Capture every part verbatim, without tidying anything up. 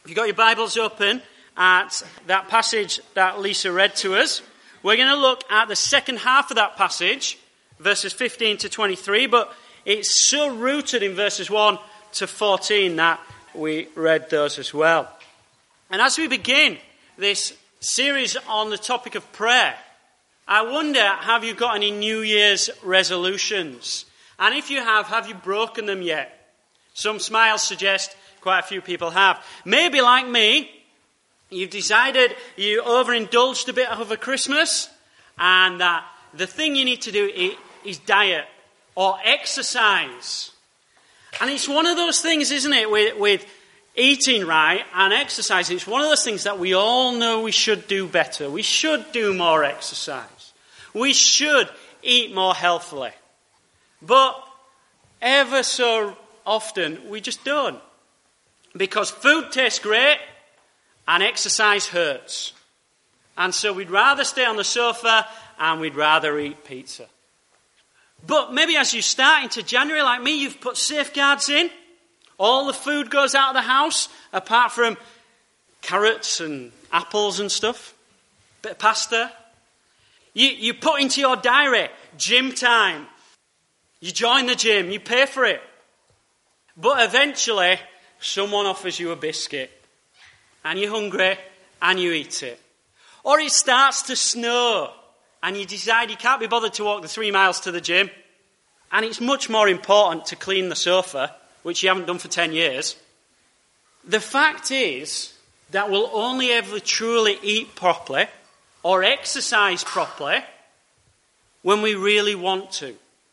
If you've got your Bibles open at that passage that Lisa read to us, we're going to look at the second half of that passage, verses fifteen to twenty-three, but it's so rooted in verses one to fourteen that we read those as well. And as we begin this series on the topic of prayer, I wonder, have you got any New Year's resolutions? And if you have, have you broken them yet? Some smiles suggest quite a few people have. Maybe like me, you've decided you overindulged a bit over Christmas, and that the thing you need to do is diet or exercise. And it's one of those things, isn't it, with, with eating right and exercising. It's one of those things that we all know we should do better. We should do more exercise. We should eat more healthily. But ever so often, we just don't. Because food tastes great and exercise hurts. And so we'd rather stay on the sofa and we'd rather eat pizza. But maybe as you start into January like me, you've put safeguards in. All the food goes out of the house, apart from carrots and apples and stuff. Bit of pasta. You, you put into your diary, gym time. You join the gym, you pay for it. But eventually, someone offers you a biscuit. And you're hungry, and you eat it. Or it starts to snow, and you decide you can't be bothered to walk the three miles to the gym. And it's much more important to clean the sofa, which you haven't done for ten years. The fact is that we'll only ever truly eat properly or exercise properly when we really want to.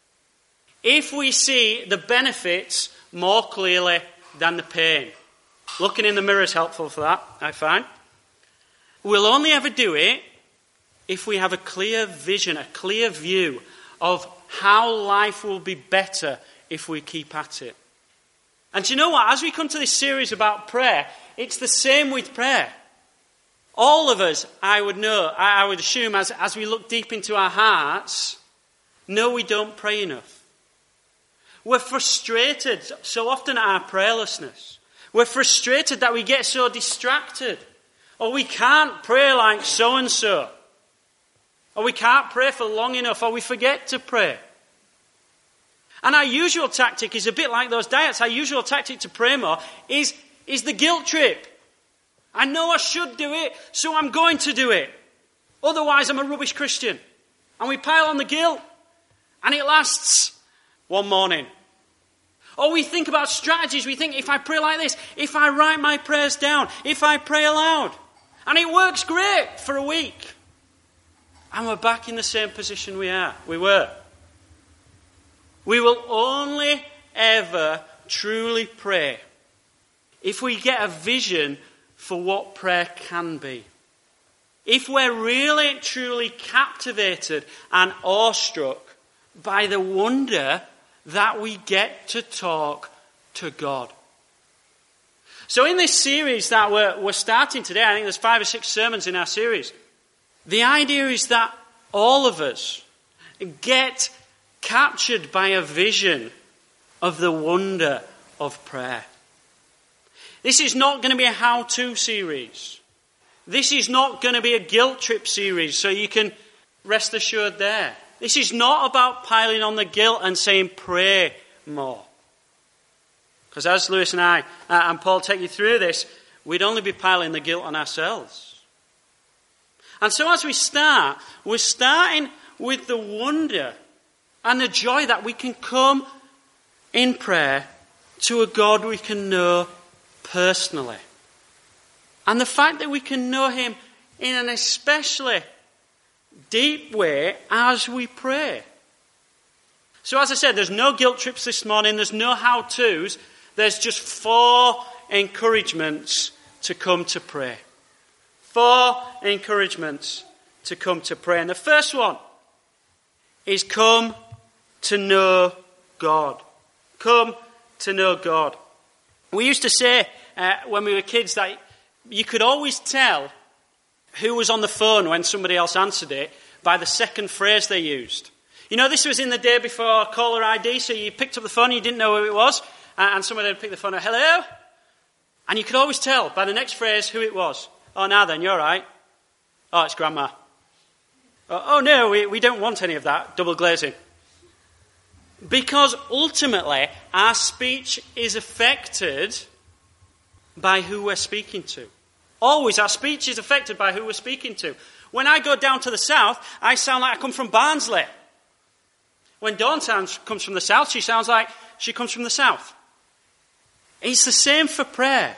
If we see the benefits more clearly than the pain. Looking in the mirror is helpful for that, I find. We'll only ever do it if we have a clear vision, a clear view of how life will be better if we keep at it. And do you know what? As we come to this series about prayer, it's the same with prayer. All of us, I would know, I would assume, as, as we look deep into our hearts, know we don't pray enough. We're frustrated so often at our prayerlessness. We're frustrated that we get so distracted. Or we can't pray like so-and-so. Or we can't pray for long enough, or we forget to pray. And our usual tactic is a bit like those diets. Our usual tactic to pray more is, is the guilt trip. I know I should do it, so I'm going to do it. Otherwise, I'm a rubbish Christian. And we pile on the guilt. And it lasts one morning. Or we think about strategies. We think, if I pray like this, if I write my prayers down, if I pray aloud. And it works great for a week. And we're back in the same position we are. We were. We will only ever truly pray if we get a vision for what prayer can be. If we're really, truly captivated and awestruck by the wonder that we get to talk to God. So in this series that we're, we're starting today, I think there's five or six sermons in our series. The idea is that all of us get captured by a vision of the wonder of prayer. This is not going to be a how-to series. This is not going to be a guilt trip series, so you can rest assured there. This is not about piling on the guilt and saying pray more. Because as Lewis and I uh, and Paul take you through this, we'd only be piling the guilt on ourselves. And so as we start, we're starting with the wonder and the joy that we can come in prayer to a God we can know personally. And the fact that we can know him in an especially deep way as we pray. So as I said, there's no guilt trips this morning, there's no how-tos, there's just four encouragements to come to pray. Four encouragements to come to pray. And the first one is come to know God. Come to know God. We used to say uh, when we were kids that you could always tell who was on the phone when somebody else answered it by the second phrase they used. You know, this was in the day before caller I D, so you picked up the phone, you didn't know who it was, and somebody would pick the phone up, hello? And And you could always tell by the next phrase who it was. Oh, now then, you're all right. Oh, it's Grandma. Oh, oh no, we, we don't want any of that, double glazing. Because ultimately, our speech is affected by who we're speaking to. Always, our speech is affected by who we're speaking to. When I go down to the south, I sound like I come from Barnsley. When Dawn sounds, comes from the south, she sounds like she comes from the south. It's the same for prayer.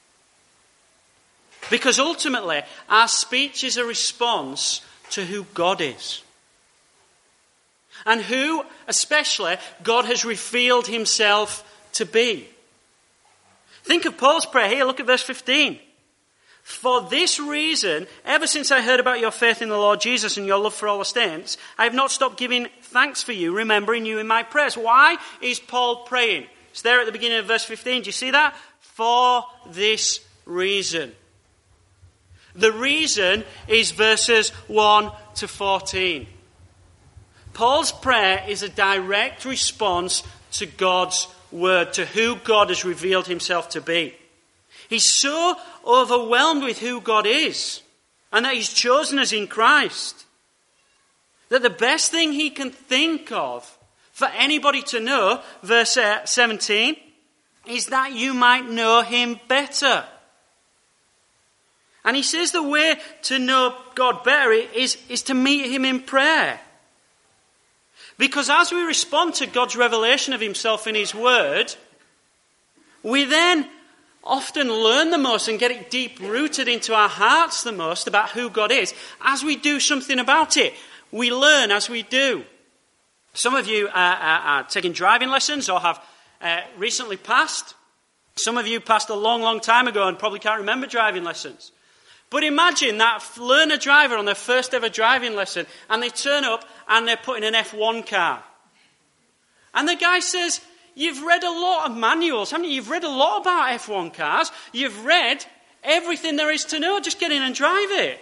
Because ultimately, our speech is a response to who God is. And who, especially, God has revealed himself to be. Think of Paul's prayer here. Look at verse fifteen. For this reason, ever since I heard about your faith in the Lord Jesus and your love for all the saints, I have not stopped giving thanks for you, remembering you in my prayers. Why is Paul praying? It's there at the beginning of verse fifteen. Do you see that? For this reason. The reason is verses one to fourteen. Paul's prayer is a direct response to God's word, to who God has revealed himself to be. He's so overwhelmed with who God is and that he's chosen us in Christ that the best thing he can think of for anybody to know, verse seventeen, is that you might know him better. And he says the way to know God better is, is to meet him in prayer. Because as we respond to God's revelation of himself in his word, we then often learn the most and get it deep rooted into our hearts the most about who God is as we do something about it. We learn as we do. Some of you are, are, are taking driving lessons or have uh, recently passed. Some of you passed a long, long time ago and probably can't remember driving lessons. But imagine that learner driver on their first ever driving lesson and they turn up and they're put in an F one car. And the guy says, you've read a lot of manuals, haven't you? You've read a lot about F one cars. You've read everything there is to know. Just get in and drive it.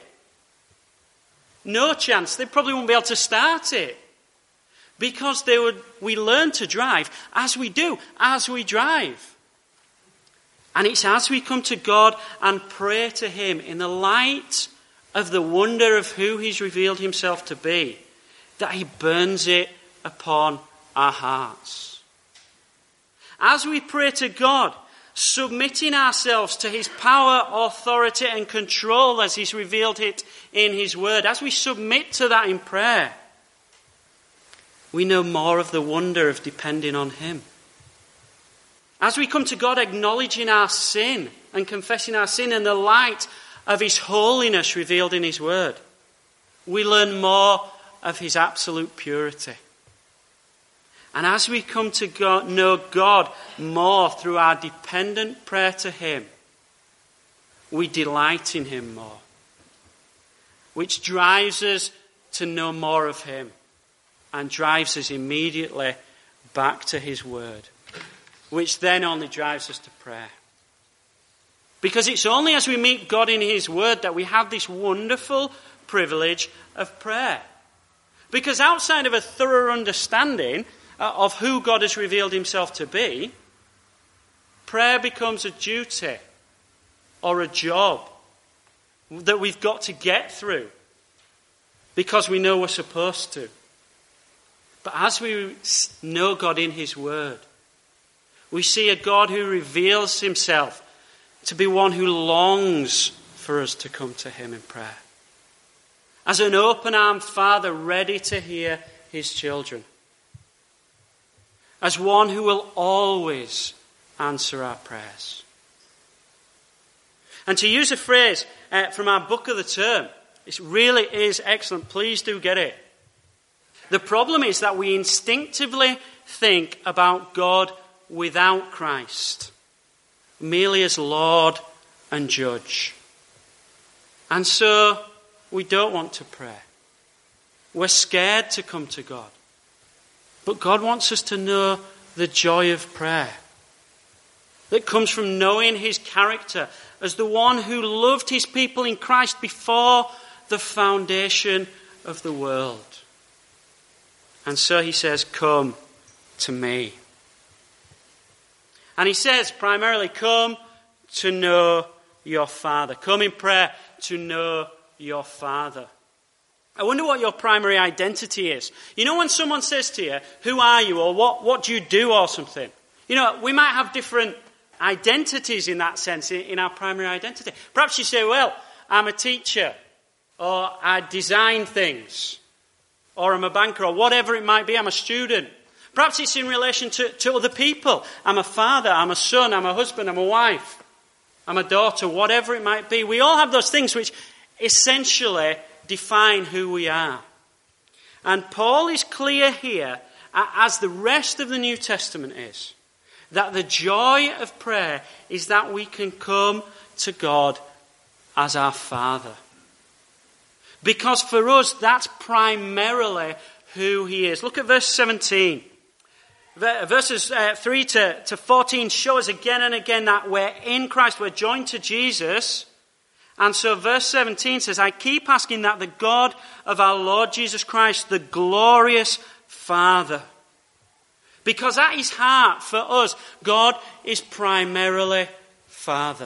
No chance. They probably won't be able to start it. Because they would, we learn to drive as we do, as we drive. And it's as we come to God and pray to him in the light of the wonder of who he's revealed himself to be, that he burns it upon our hearts. As we pray to God, submitting ourselves to his power, authority and control as he's revealed it in his word, as we submit to that in prayer, we know more of the wonder of depending on him. As we come to God acknowledging our sin and confessing our sin in the light of his holiness revealed in his word, we learn more of his absolute purity. And as we come to God, know God more through our dependent prayer to him, we delight in him more, which drives us to know more of him and drives us immediately back to his word, which then only drives us to prayer. Because it's only as we meet God in his word that we have this wonderful privilege of prayer. Because outside of a thorough understanding of who God has revealed himself to be, prayer becomes a duty or a job that we've got to get through because we know we're supposed to. But as we know God in his word, we see a God who reveals himself to be one who longs for us to come to him in prayer. As an open-armed father ready to hear his children. As one who will always answer our prayers. And to use a phrase uh, from our book of the term, it really is excellent. Please do get it. The problem is that we instinctively think about God without Christ, merely as Lord and Judge. And so we don't want to pray. We're scared to come to God. But God wants us to know the joy of prayer that comes from knowing his character as the one who loved his people in Christ before the foundation of the world. And so he says, come to me. And he says primarily, come to know your Father. Come in prayer to know your Father. I wonder what your primary identity is. You know when someone says to you, who are you, or what, what do you do, or something? You know, we might have different identities in that sense, in, in our primary identity. Perhaps you say, well, I'm a teacher, or I design things, or I'm a banker, or whatever it might be, I'm a student. Perhaps it's in relation to, to other people. I'm a father, I'm a son, I'm a husband, I'm a wife, I'm a daughter, whatever it might be. We all have those things which essentially define who we are. And Paul is clear here, as the rest of the New Testament is, that the joy of prayer is that we can come to God as our Father. Because for us, that's primarily who he is. Look at verse seventeen. Verses uh, three to, to fourteen show us again and again that we're in Christ, we're joined to Jesus. And so verse seventeen says, I keep asking that the God of our Lord Jesus Christ, the glorious Father. Because at his heart, for us, God is primarily Father.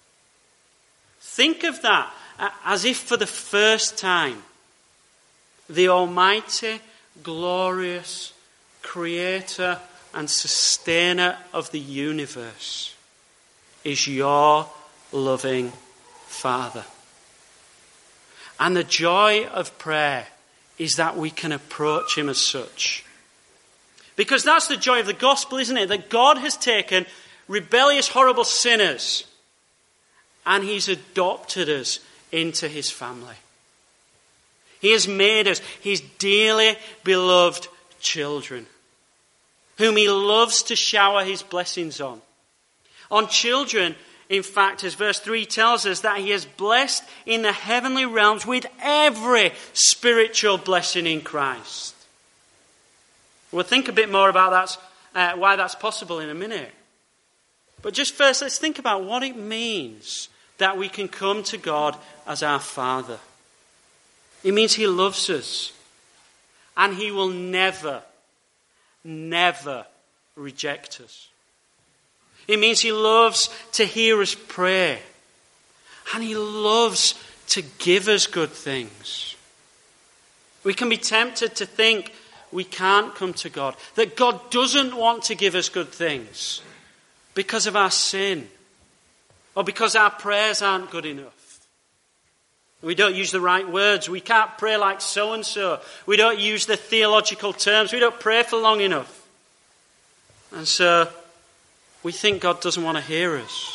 Think of that as if for the first time, the almighty, glorious Creator and Sustainer of the universe is your loving Father. And the joy of prayer is that we can approach him as such. Because that's the joy of the gospel, isn't it? That God has taken rebellious, horrible sinners and he's adopted us into his family. He has made us his dearly beloved children, whom he loves to shower his blessings on. On children, in fact, as verse three tells us, that he has blessed in the heavenly realms with every spiritual blessing in Christ. We'll think a bit more about that, uh, why that's possible in a minute. But just first, let's think about what it means that we can come to God as our Father. It means he loves us. And he will never, never reject us. It means he loves to hear us pray. And he loves to give us good things. We can be tempted to think we can't come to God, that God doesn't want to give us good things because of our sin, or because our prayers aren't good enough. We don't use the right words. We can't pray like so-and-so. We don't use the theological terms. We don't pray for long enough. And so we think God doesn't want to hear us.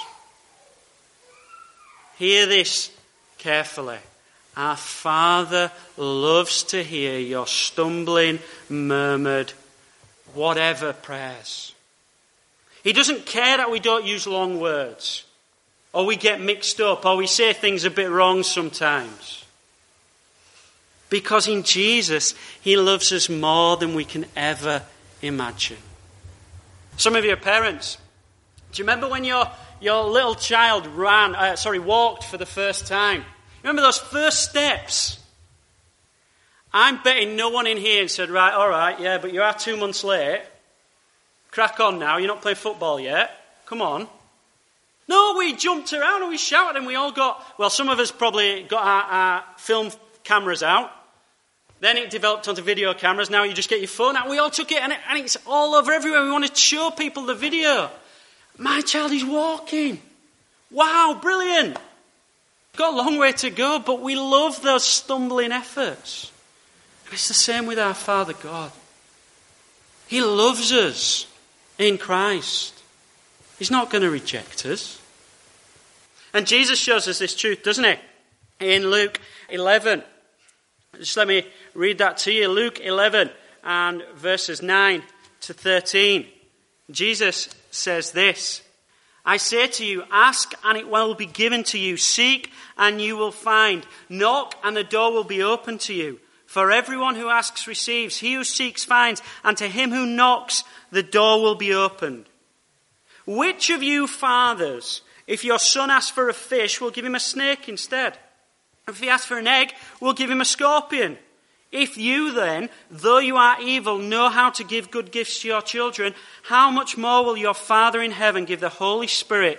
Hear this carefully. Our Father loves to hear your stumbling, murmured, whatever prayers. He doesn't care that we don't use long words, or we get mixed up, or we say things a bit wrong sometimes. Because in Jesus, he loves us more than we can ever imagine. Some of you are parents. Do you remember when your, your little child ran, uh, sorry, walked for the first time? Remember those first steps? I'm betting no one in here said, right, all right, yeah, but you are two months late. Crack on now, you're not playing football yet. Come on. No, we jumped around and we shouted and we all got, well, some of us probably got our, our film cameras out. Then it developed onto video cameras. Now you just get your phone out. We all took it and, it and it's all over everywhere. We want to show people the video. My child is walking. Wow, brilliant. Got a long way to go, but we love those stumbling efforts. And it's the same with our Father God. He loves us in Christ. He's not going to reject us. And Jesus shows us this truth, doesn't he? In Luke eleven. Just let me read that to you. Luke eleven and verses nine to thirteen. Jesus says this. I say to you, ask and it will be given to you. Seek and you will find. Knock and the door will be open to you. For everyone who asks receives. He who seeks finds. And to him who knocks, the door will be opened. Which of you fathers, if your son asks for a fish, will give him a snake instead? If he asks for an egg, will give him a scorpion? If you then, though you are evil, know how to give good gifts to your children, how much more will your Father in heaven give the Holy Spirit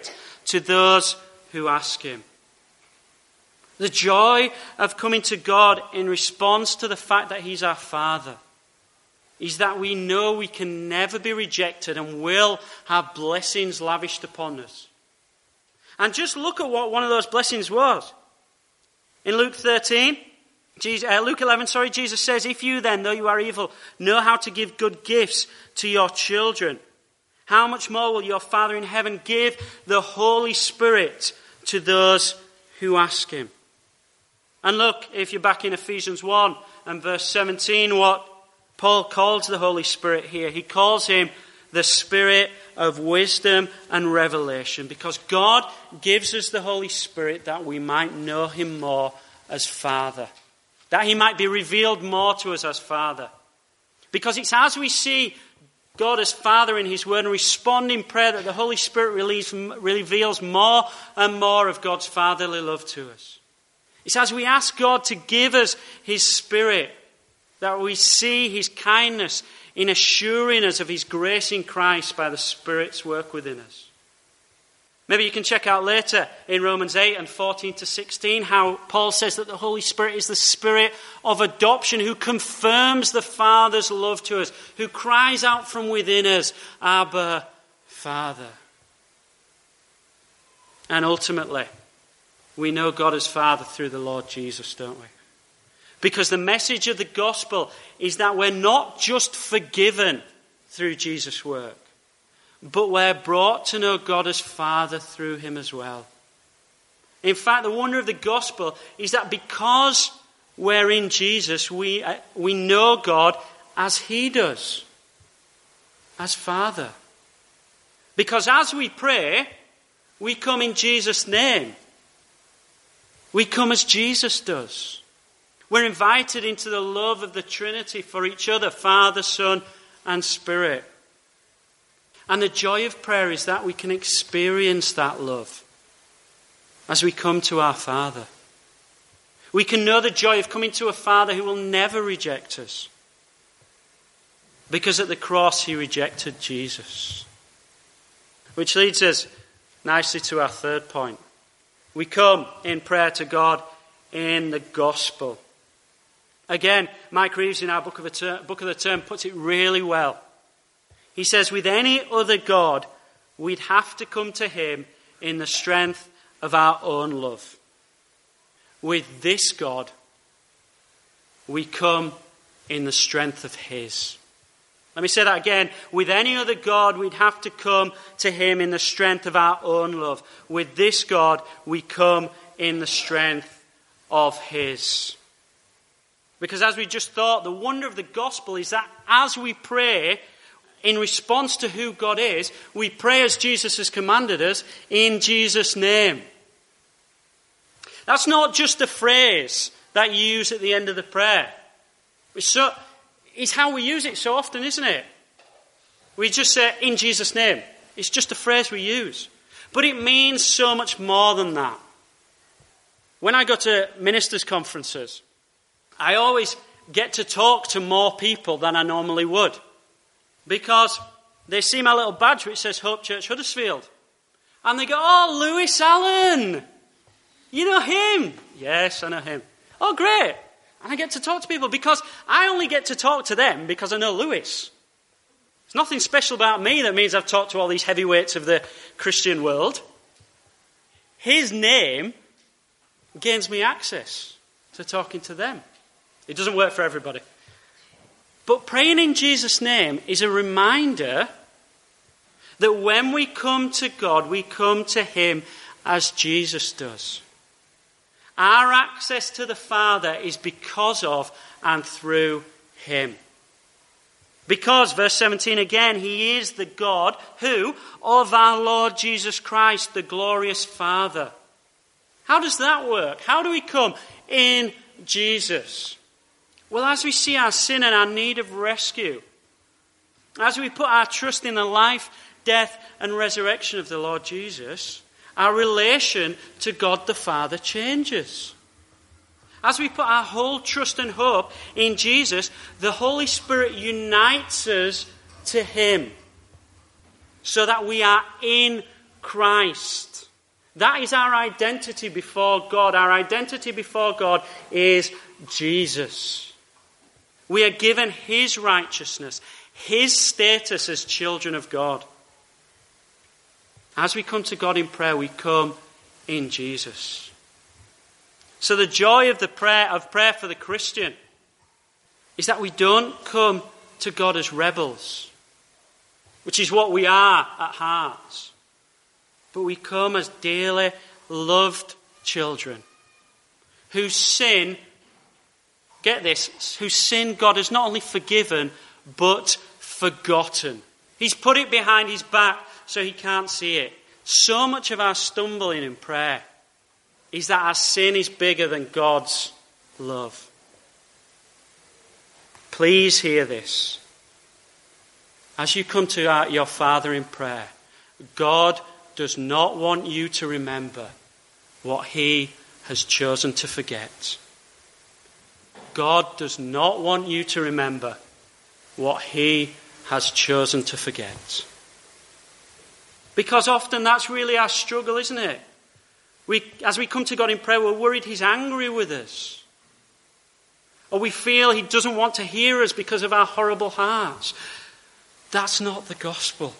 to those who ask him. The joy of coming to God in response to the fact that he's our Father is that we know we can never be rejected and will have blessings lavished upon us. And just look at what one of those blessings was. In Luke thirteen, Jesus, uh, Luke eleven, sorry, Jesus says, "If you then, though you are evil, know how to give good gifts to your children, how much more will your Father in heaven give the Holy Spirit to those who ask him?" And look, if you're back in Ephesians one and verse seventeen, what Paul calls the Holy Spirit here. He calls him the Spirit of wisdom and revelation, because God gives us the Holy Spirit that we might know him more as Father, that he might be revealed more to us as Father. Because it's as we see God as Father in his word and respond in prayer that the Holy Spirit reveals more and more of God's fatherly love to us. It's as we ask God to give us his Spirit that we see his kindness in assuring us of his grace in Christ by the Spirit's work within us. Maybe you can check out later in Romans eight and fourteen to sixteen how Paul says that the Holy Spirit is the Spirit of adoption who confirms the Father's love to us, who cries out from within us, "Abba, Father." And ultimately, we know God as Father through the Lord Jesus, don't we? Because the message of the gospel is that we're not just forgiven through Jesus' work, but we're brought to know God as Father through him as well. In fact, the wonder of the gospel is that because we're in Jesus, we, uh, we know God as he does, as Father. Because as we pray, we come in Jesus' name. We come as Jesus does. We're invited into the love of the Trinity for each other, Father, Son, and Spirit. And the joy of prayer is that we can experience that love as we come to our Father. We can know the joy of coming to a Father who will never reject us, because at the cross he rejected Jesus. Which leads us nicely to our third point. We come in prayer to God in the gospel. Again, Mike Reeves in our Book of, the Term, Book of the Term puts it really well. He says, with any other God, we'd have to come to him in the strength of our own love. With this God, we come in the strength of his. Let me say that again. With any other God, we'd have to come to him in the strength of our own love. With this God, we come in the strength of his. Because as we just thought, the wonder of the gospel is that as we pray in response to who God is, we pray as Jesus has commanded us, in Jesus' name. That's not just a phrase that you use at the end of the prayer. It's, so, it's how we use it so often, isn't it? We just say, in Jesus' name. It's just a phrase we use. But it means so much more than that. When I go to ministers' conferences, I always get to talk to more people than I normally would, because they see my little badge which says Hope Church Huddersfield. And they go, "Oh, Lewis Allen. You know him?" "Yes, I know him." "Oh, great." And I get to talk to people because I only get to talk to them because I know Lewis. There's nothing special about me that means I've talked to all these heavyweights of the Christian world. His name gains me access to talking to them. It doesn't work for everybody. But praying in Jesus' name is a reminder that when we come to God, we come to him as Jesus does. Our access to the Father is because of and through him. Because, verse seventeen again, he is the God who, of our Lord Jesus Christ, the glorious Father. How does that work? How do we come in Jesus? Well, as we see our sin and our need of rescue, as we put our trust in the life, death, and resurrection of the Lord Jesus, our relation to God the Father changes. As we put our whole trust and hope in Jesus, the Holy Spirit unites us to him, so that we are in Christ. That is our identity before God. Our identity before God is Jesus. We are given his righteousness, his status as children of God. As we come to God in prayer, we come in Jesus. So the joy of the prayer of prayer for the Christian is that we don't come to God as rebels, which is what we are at heart. But we come as dearly loved children whose sin, get this, whose sin God has not only forgiven, but forgotten. He's put it behind his back so he can't see it. So much of our stumbling in prayer is that our sin is bigger than God's love. Please hear this. As you come to our, your Father in prayer, God does not want you to remember what he has chosen to forget. God does not want you to remember what he has chosen to forget. Because often that's really our struggle, isn't it? We, as we come to God in prayer, we're worried he's angry with us. Or we feel he doesn't want to hear us because of our horrible hearts. That's not the gospel.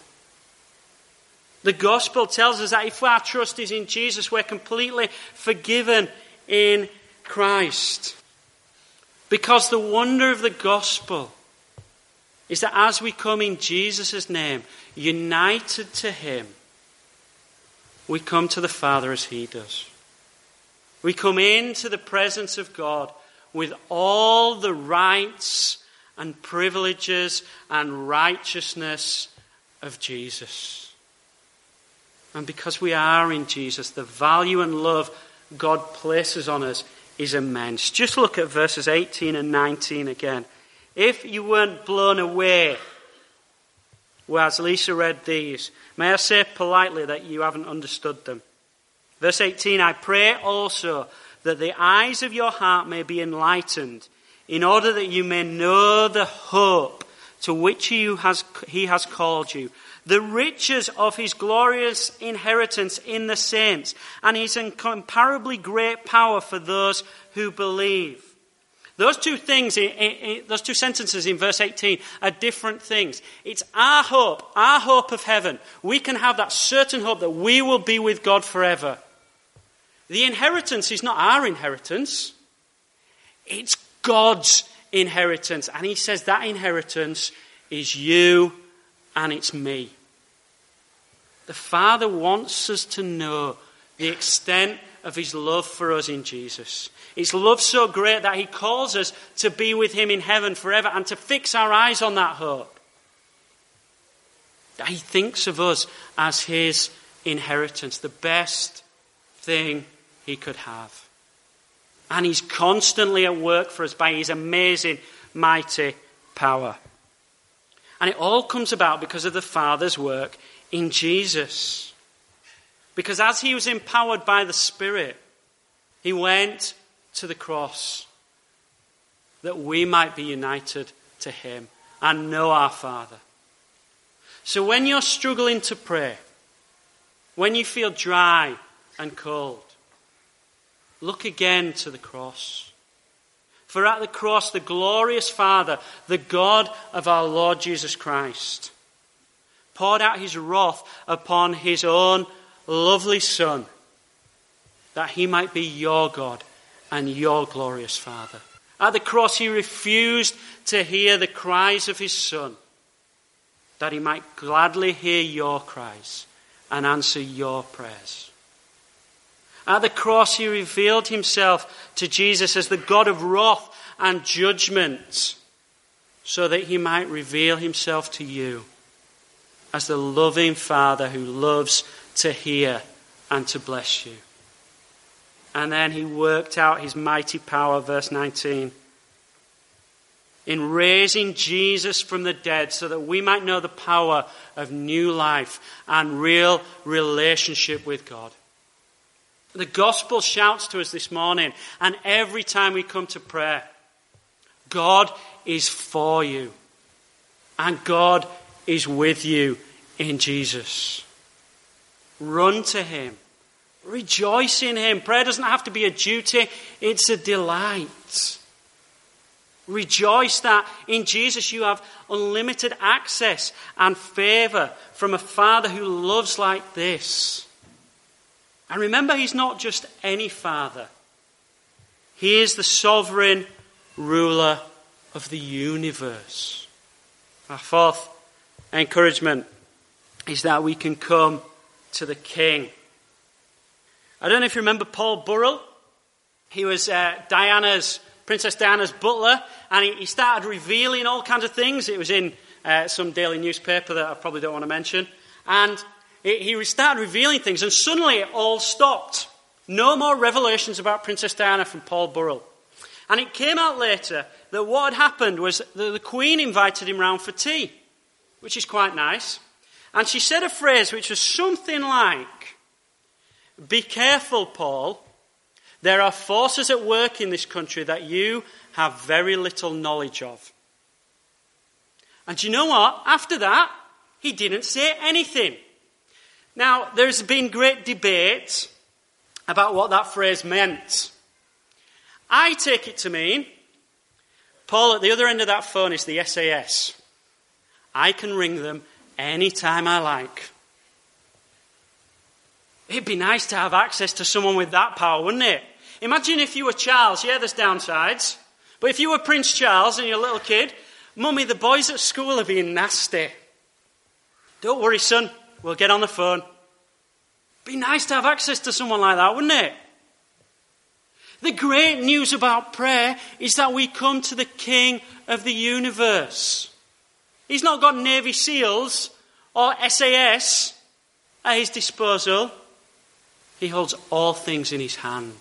The gospel tells us that if our trust is in Jesus, we're completely forgiven in Christ. Because the wonder of the gospel is that as we come in Jesus' name, united to him, we come to the Father as he does. We come into the presence of God with all the rights and privileges and righteousness of Jesus. And because we are in Jesus, the value and love God places on us is immense. Just look at verses eighteen and nineteen again. If you weren't blown away, well, as Lisa read these, may I say politely that you haven't understood them. Verse eighteen, I pray also that the eyes of your heart may be enlightened, in order that you may know the hope to which he has, he has called you, the riches of his glorious inheritance in the saints, and his incomparably great power for those who believe. Those two things, those two sentences in verse eighteen are different things. It's our hope, our hope of heaven. We can have that certain hope that we will be with God forever. The inheritance is not our inheritance. It's God's inheritance. And he says that inheritance is you and it's me. The Father wants us to know the extent of his love for us in Jesus. His love so great that he calls us to be with him in heaven forever and to fix our eyes on that hope. That he thinks of us as his inheritance, the best thing he could have. And he's constantly at work for us by his amazing, mighty power. And it all comes about because of the Father's work in Jesus. Because as he was empowered by the Spirit, he went to the cross that we might be united to him and know our Father. So when you're struggling to pray, when you feel dry and cold, look again to the cross. For at the cross, the glorious Father, the God of our Lord Jesus Christ, poured out his wrath upon his own lovely Son, that he might be your God and your glorious Father. At the cross, he refused to hear the cries of his Son, that he might gladly hear your cries and answer your prayers. At the cross, he revealed himself to Jesus as the God of wrath and judgment, so that he might reveal himself to you as the loving Father who loves to hear and to bless you. And then he worked out his mighty power, verse nineteen, in raising Jesus from the dead so that we might know the power of new life and real relationship with God. The gospel shouts to us this morning, and every time we come to prayer, God is for you, and God is with you in Jesus. Run to him, Rejoice in him. Prayer doesn't have to be a duty, it's a delight. Rejoice that in Jesus you have unlimited access and favour from a Father who loves like this. And remember, he's not just any Father. He is the sovereign ruler of the universe. Our fourth encouragement is that we can come to the King. I don't know if you remember Paul Burrell. He was uh, Diana's, Princess Diana's butler, and he, he started revealing all kinds of things. It was in uh, some daily newspaper that I probably don't want to mention. And he, he started revealing things, and suddenly it all stopped. No more revelations about Princess Diana from Paul Burrell. And it came out later that what had happened was that the Queen invited him round for tea, which is quite nice. And she said a phrase which was something like, "Be careful, Paul. There are forces at work in this country that you have very little knowledge of." And do you know what? After that, he didn't say anything. Now, there's been great debate about what that phrase meant. I take it to mean, Paul, at the other end of that phone is the S A S. I can ring them any time I like. It'd be nice to have access to someone with that power, wouldn't it? Imagine if you were Charles. Yeah, there's downsides. But if you were Prince Charles and you're a little kid, Mummy, the boys at school are being nasty. Don't worry, son. We'll get on the phone. Be nice to have access to someone like that, wouldn't it? The great news about prayer is that we come to the King of the universe. He's not got Navy SEALs or S A S at his disposal. He holds all things in his hand.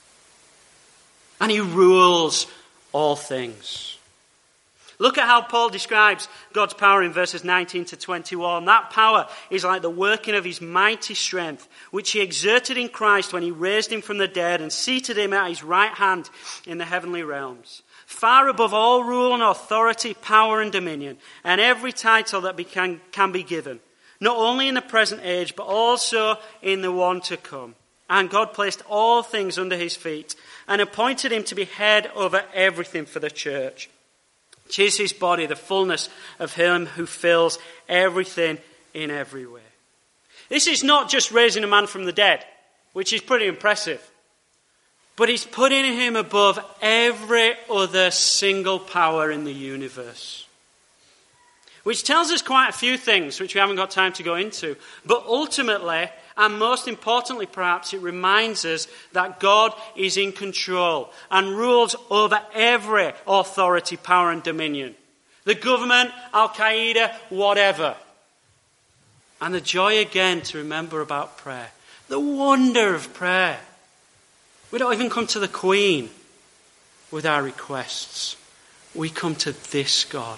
And he rules all things. Look at how Paul describes God's power in verses nineteen to twenty-one. That power is like the working of his mighty strength, which he exerted in Christ when he raised him from the dead and seated him at his right hand in the heavenly realms, far above all rule and authority, power and dominion, and every title that be can, can be given, not only in the present age, but also in the one to come. And God placed all things under his feet and appointed him to be head over everything for the church, which is his body, the fullness of him who fills everything in every way. This is not just raising a man from the dead, which is pretty impressive, but he's putting him above every other single power in the universe. Which tells us quite a few things, which we haven't got time to go into. But ultimately, and most importantly perhaps, it reminds us that God is in control and rules over every authority, power and dominion. The government, Al-Qaeda, whatever. And the joy again to remember about prayer. The wonder of prayer. We don't even come to the Queen with our requests. We come to this God.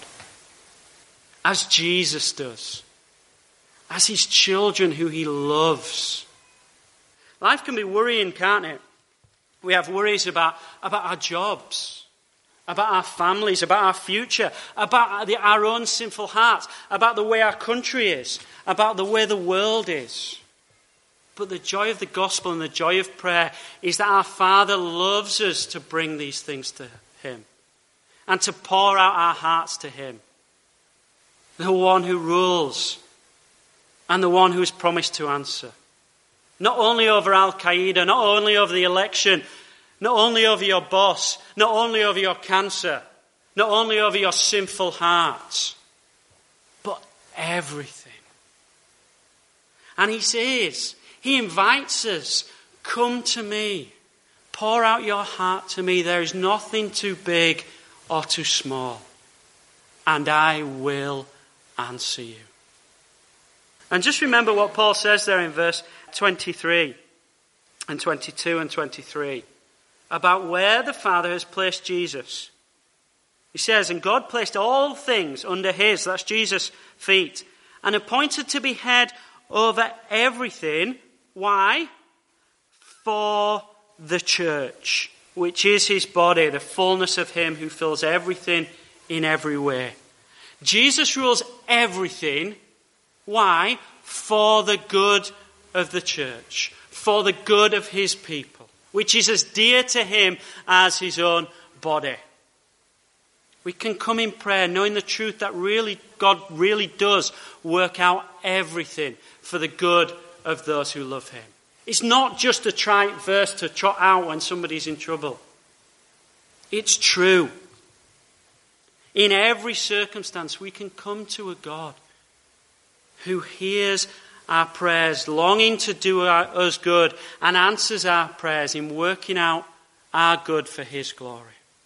As Jesus does. As his children who he loves. Life can be worrying, can't it? We have worries about, about our jobs, about our families, about our future, about the, our own sinful hearts, about the way our country is, about the way the world is. But the joy of the gospel and the joy of prayer is that our Father loves us to bring these things to him and to pour out our hearts to him. The one who rules and the one who is promised to answer. Not only over Al-Qaeda, not only over the election, not only over your boss, not only over your cancer, not only over your sinful heart, but everything. And he says, he invites us, come to me, pour out your heart to me. There is nothing too big or too small, and I will answer you. And just remember what Paul says there in verse twenty-three and twenty-two and twenty-three about where the Father has placed Jesus. He says, and God placed all things under his, that's Jesus' feet, and appointed to be head over everything. Why? For the church, which is his body, the fullness of him who fills everything in every way. Jesus rules everything. Why? For the good of the church. for the good of his people, which is as dear to him as his own body. We can come in prayer knowing the truth that really God really does work out everything for the good of those who love him. It's not just a trite verse to trot out when somebody's in trouble. It's true. In every circumstance, we can come to a God who hears our prayers, longing to do our, us good, and answers our prayers in working out our good for his glory.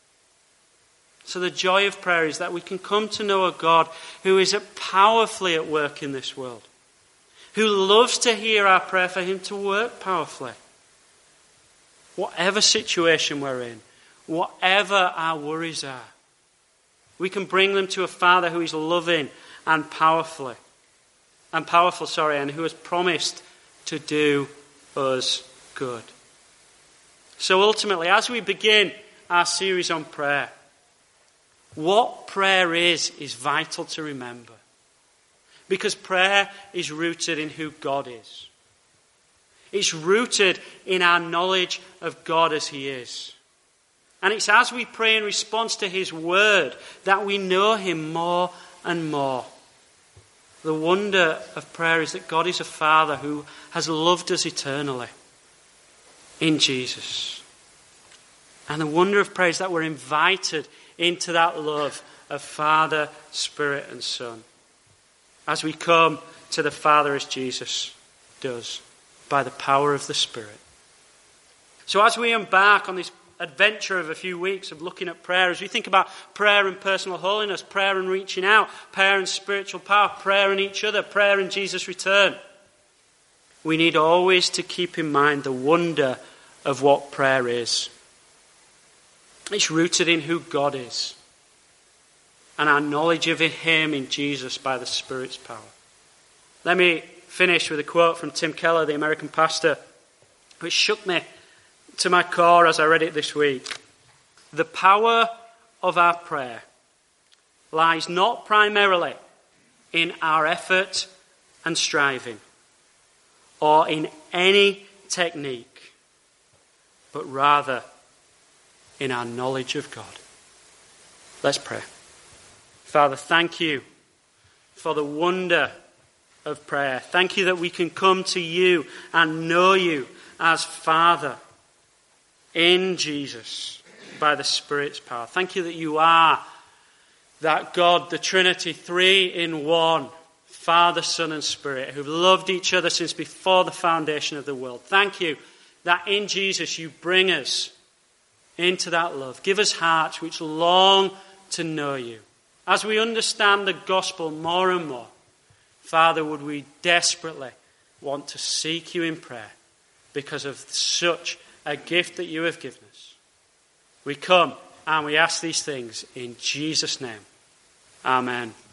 So the joy of prayer is that we can come to know a God who is powerfully at work in this world, who loves to hear our prayer for him to work powerfully. Whatever situation we're in, whatever our worries are, we can bring them to a Father who is loving and powerfully, and powerful, sorry, and who has promised to do us good. So ultimately, as we begin our series on prayer, what prayer is, is vital to remember. Because prayer is rooted in who God is. It's rooted in our knowledge of God as he is. And it's as we pray in response to his word that we know him more and more. The wonder of prayer is that God is a Father who has loved us eternally in Jesus. And the wonder of prayer is that we're invited into that love of Father, Spirit and Son as we come to the Father as Jesus does by the power of the Spirit. So as we embark on this adventure of a few weeks of looking at prayer, as we think about prayer and personal holiness, prayer and reaching out, prayer and spiritual power, prayer and each other, prayer and Jesus' return, we need always to keep in mind the wonder of what prayer is. It's rooted in who God is and our knowledge of him in Jesus by the Spirit's power. Let me finish with a quote from Tim Keller, the American pastor, which shook me to my core as I read it this week. The power of our prayer lies not primarily in our effort and striving or in any technique, but rather in our knowledge of God. Let's pray. Father, thank you for the wonder of prayer. Thank you that we can come to you and know you as Father in Jesus by the Spirit's power. Thank you that you are that God, the Trinity, three in one, Father, Son and Spirit, who've loved each other since before the foundation of the world. Thank you that in Jesus you bring us into that love. Give us hearts which long to know you. As we understand the gospel more and more, Father, would we desperately want to seek you in prayer because of such a gift that you have given us. We come and we ask these things in Jesus' name. Amen.